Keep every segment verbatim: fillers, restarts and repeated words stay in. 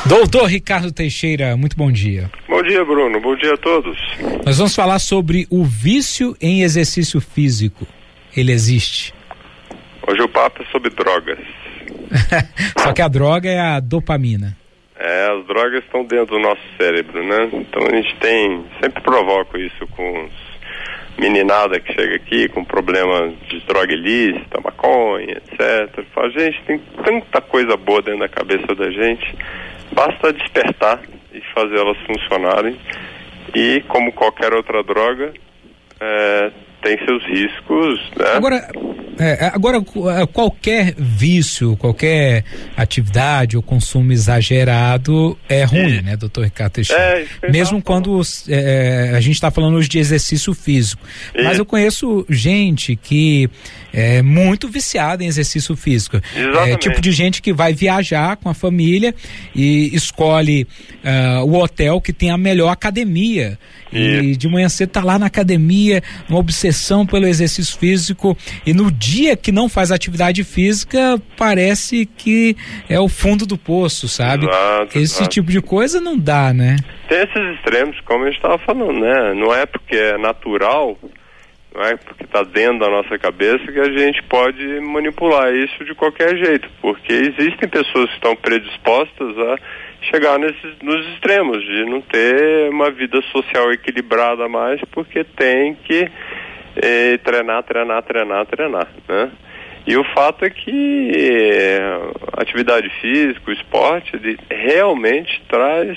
Doutor Ricardo Teixeira, muito bom dia. Bom dia, Bruno. Bom dia a todos. Nós vamos falar sobre o vício em exercício físico. Ele existe? Hoje o papo é sobre drogas. Só que a droga é a dopamina. É, as drogas estão dentro do nosso cérebro, né? Então a gente tem, sempre provoca isso com os meninada que chega aqui com problemas de droga ilícita, maconha, etcétera. Fala, gente, tem tanta coisa boa dentro da cabeça da gente, basta despertar e fazer elas funcionarem. E como qualquer outra droga, é, tem seus riscos, né? Agora, é, agora, qualquer vício, qualquer atividade ou consumo exagerado é ruim, e, né, doutor Ricardo Teixeira? É, mesmo quando é, a gente está falando hoje de exercício físico. E, Mas eu conheço gente que é muito viciada em exercício físico. É tipo de gente que vai viajar com a família e escolhe uh, o hotel que tem a melhor academia. E, e de manhã cedo tá lá na academia, uma obsessão pelo exercício físico, e no dia que não faz atividade física, parece que é o fundo do poço, sabe? Exato, Esse exato. tipo de coisa não dá, né? Tem esses extremos, como a gente estava falando, né? Não é porque é natural, não é porque está dentro da nossa cabeça que a gente pode manipular isso de qualquer jeito, porque existem pessoas que estão predispostas a chegar nesses, nos extremos, de não ter uma vida social equilibrada mais, porque tem que eh, treinar, treinar, treinar, treinar, né? E o fato é que eh, a atividade física, o esporte, ele realmente traz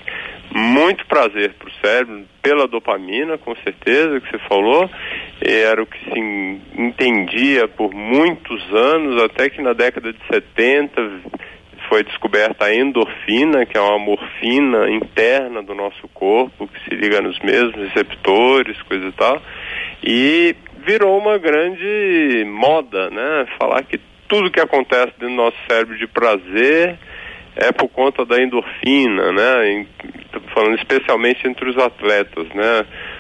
muito prazer para o cérebro, pela dopamina, com certeza, que você falou. Era o que se entendia por muitos anos, até que na década de setenta foi descoberta a endorfina, que é uma morfina interna do nosso corpo, que se liga nos mesmos receptores, coisa e tal, e virou uma grande moda, né? Falar que tudo que acontece dentro do nosso cérebro de prazer é por conta da endorfina, né? Estou falando especialmente entre os atletas, né?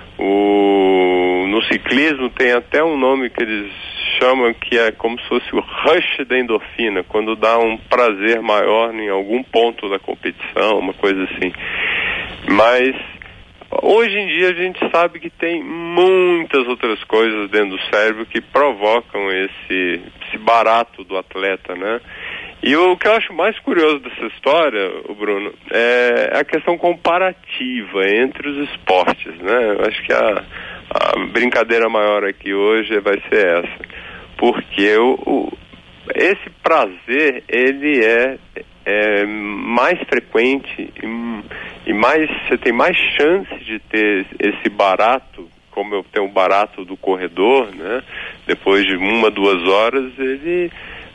O, no ciclismo tem até um nome que eles chamam que é como se fosse o rush da endorfina, quando dá um prazer maior em algum ponto da competição, uma coisa assim. Mas hoje em dia a gente sabe que tem muitas outras coisas dentro do cérebro que provocam esse, esse barato do atleta, né? E o que eu acho mais curioso dessa história, o Bruno, é a questão comparativa entre os esportes, né? Eu acho que a, a brincadeira maior aqui hoje vai ser essa, porque o, o, esse prazer, ele é, é mais frequente e, e mais, você tem mais chance de ter esse barato, como eu tenho o barato do corredor, né? Depois de uma, duas horas, ele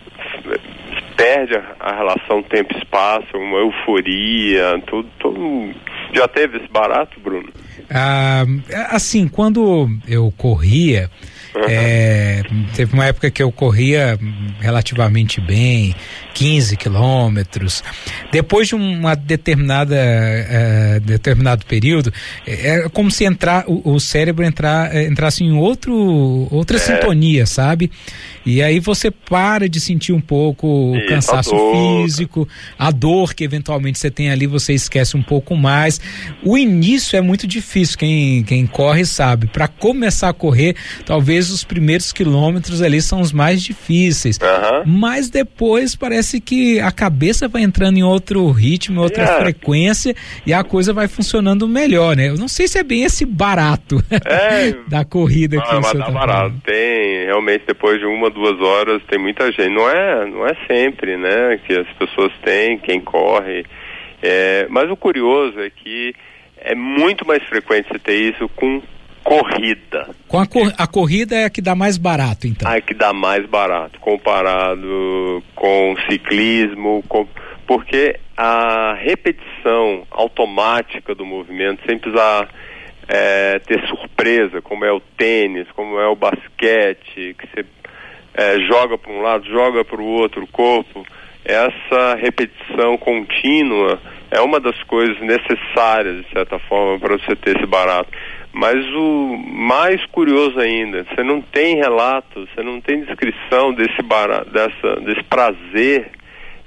perde a, a relação tempo-espaço, uma euforia, tudo, tudo. Já teve esse barato, Bruno? Ah, assim, quando eu corria, uhum. é, teve uma época que eu corria relativamente bem, quinze quilômetros. Depois de uma determinada é, determinado período, é como se entrar, o, o cérebro entrar, entrasse em outro, outra é. sintonia, sabe? E aí você para de sentir um pouco o Isso, cansaço a físico, a dor que eventualmente você tem ali, você esquece um pouco mais. O início é muito difícil, quem, quem corre sabe. Para começar a correr, talvez os primeiros quilômetros ali são os mais difíceis. Uhum. Mas depois parece que a cabeça vai entrando em outro ritmo, outra yeah. frequência, e a coisa vai funcionando melhor, né? Eu não sei se é bem esse barato é, da corrida não, que mas você tá tá barato. falando. Tem, realmente, depois de uma, duas horas, tem muita gente. Não é, não é sempre, né, que as pessoas têm, quem corre. É, mas o curioso é que é muito mais frequente você ter isso com corrida. Com a, cor, a corrida é a que dá mais barato, então? A que dá mais barato, comparado com ciclismo, com, porque a repetição automática do movimento, sem precisar é, ter surpresa, como é o tênis, como é o basquete, que você é, joga para um lado, joga para o outro corpo, essa repetição contínua é uma das coisas necessárias, de certa forma, para você ter esse barato. Mas o mais curioso ainda, você não tem relato, você não tem descrição desse barato, dessa, desse prazer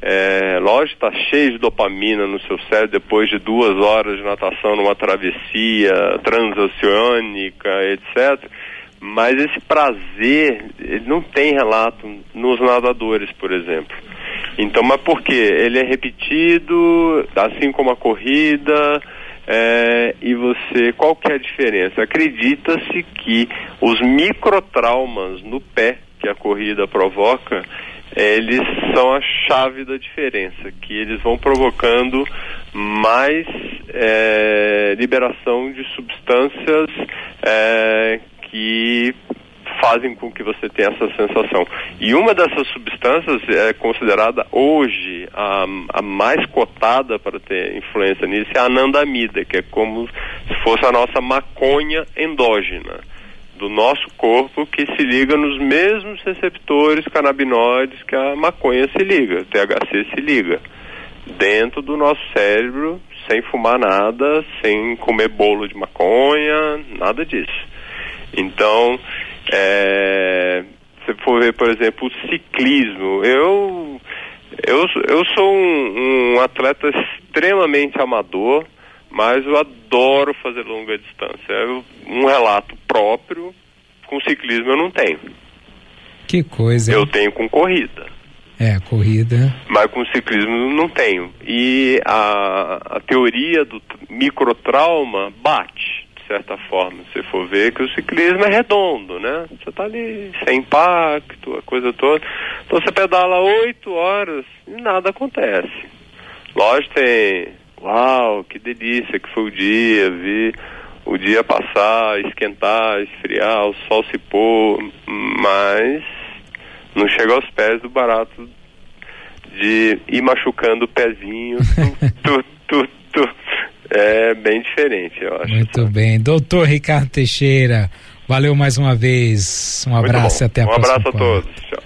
É, lógico, está cheio de dopamina no seu cérebro depois de duas horas de natação numa travessia transoceânica, etcétera. Mas esse prazer, ele não tem relato nos nadadores, por exemplo. Então, mas por quê? Ele é repetido, assim como a corrida, é, e você, qual que é a diferença? Acredita-se que os microtraumas no pé que a corrida provoca, eles são a chave da diferença, que eles vão provocando mais é, liberação de substâncias é, que fazem com que você tenha essa sensação. E uma dessas substâncias é considerada hoje a, a mais cotada para ter influência nisso, é a anandamida, que é como se fosse a nossa maconha endógena do nosso corpo, que se liga nos mesmos receptores canabinoides que a maconha se liga, o T H C se liga, dentro do nosso cérebro, sem fumar nada, sem comer bolo de maconha, nada disso. Então, é, se for ver, por exemplo, o ciclismo, eu, eu, eu sou um, um atleta extremamente amador, mas eu adoro fazer longa distância. Eu, um relato próprio com ciclismo eu não tenho. Que coisa. Eu tenho com corrida. É, corrida. Mas com ciclismo não tenho. E a, a teoria do microtrauma bate, de certa forma. Se for ver que o ciclismo é redondo, né? Você tá ali sem impacto, a coisa toda. Então você pedala oito horas e nada acontece. Lógico, tem... Uau, que delícia que foi o dia, vi o dia passar, esquentar, esfriar, o sol se pôr, mas não chega aos pés do barato de ir machucando o pezinho, tu, tu, tu, tu. É bem diferente, eu acho. Muito bem. Doutor Ricardo Teixeira, valeu mais uma vez, um abraço e até a um próxima. Um abraço a todos, tchau.